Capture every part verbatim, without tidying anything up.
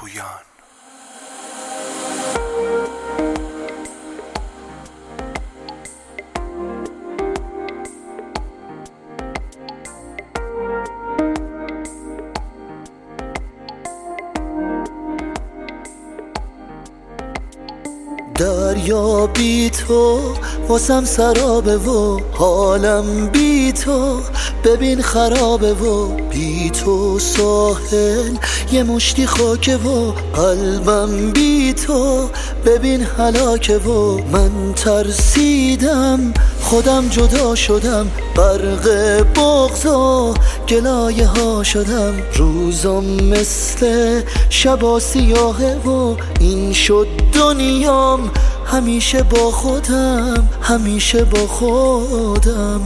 پویان. دریا بی تو واسم سرابه و حالم بی تو ببین خرابه و بی تو ساحل یه مشتی خاکه و قلبم بی تو ببین هلاکه و من ترسیدم خودم جدا شدم غرق بغض و گلایه ها شدم روزم مثل شبا سیاهه و این شد دنیام همیشه با خودم همیشه با خودم.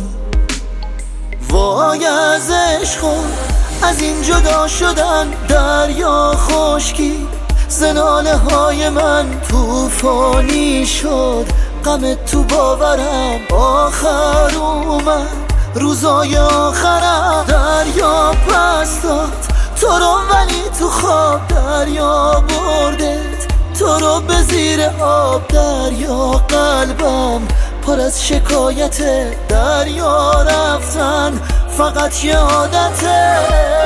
وای از عشق از این جدا شدن دریا خشکی زناله های من طوفانی شد غم تو باورم آخر اومد روزای آخرم دریا پس داد تو رو ولی تو خواب دریا بردت تو رو به زیر آب دریا قلبم پر از شکایت دریا رفتن فقط یه عادته.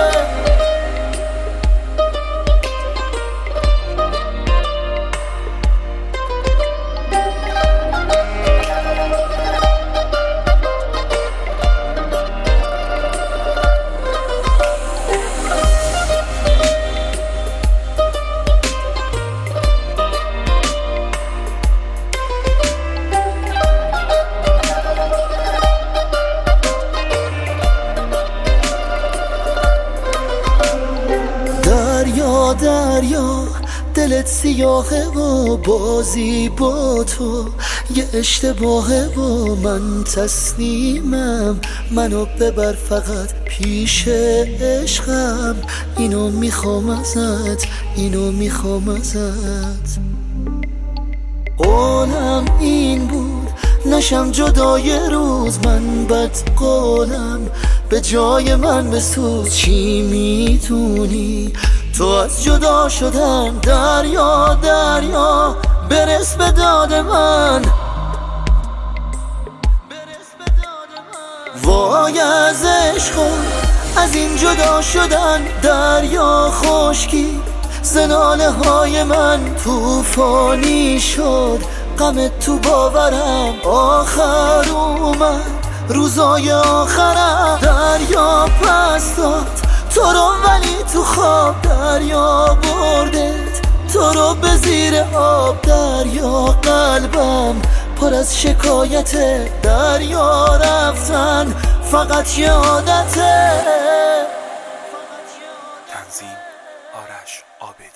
دریا دریا دلت سیاهه و بازی با تو یه اشتباهه و من تسلیمم منو ببر فقط پیش عشقم اینو میخوام ازت اینو میخوام ازت. قولم این بود نشم جدای روز من بد قولم به جای من بسوز چی میتونی تو از جدا شدن دریا دریا برس به داد من وای از عشق از این جدا شدن دریا خشکی زناله های من طوفانی شد غم تو باورم آخر اومد روزای آخرم دریا پس داد تو رو ولی تو خواب دریا بردت تو رو به زیر آب دریا قلبم پر از شکایت دریا رفتن فقط یه عادته. تنظیم آرش عابدی.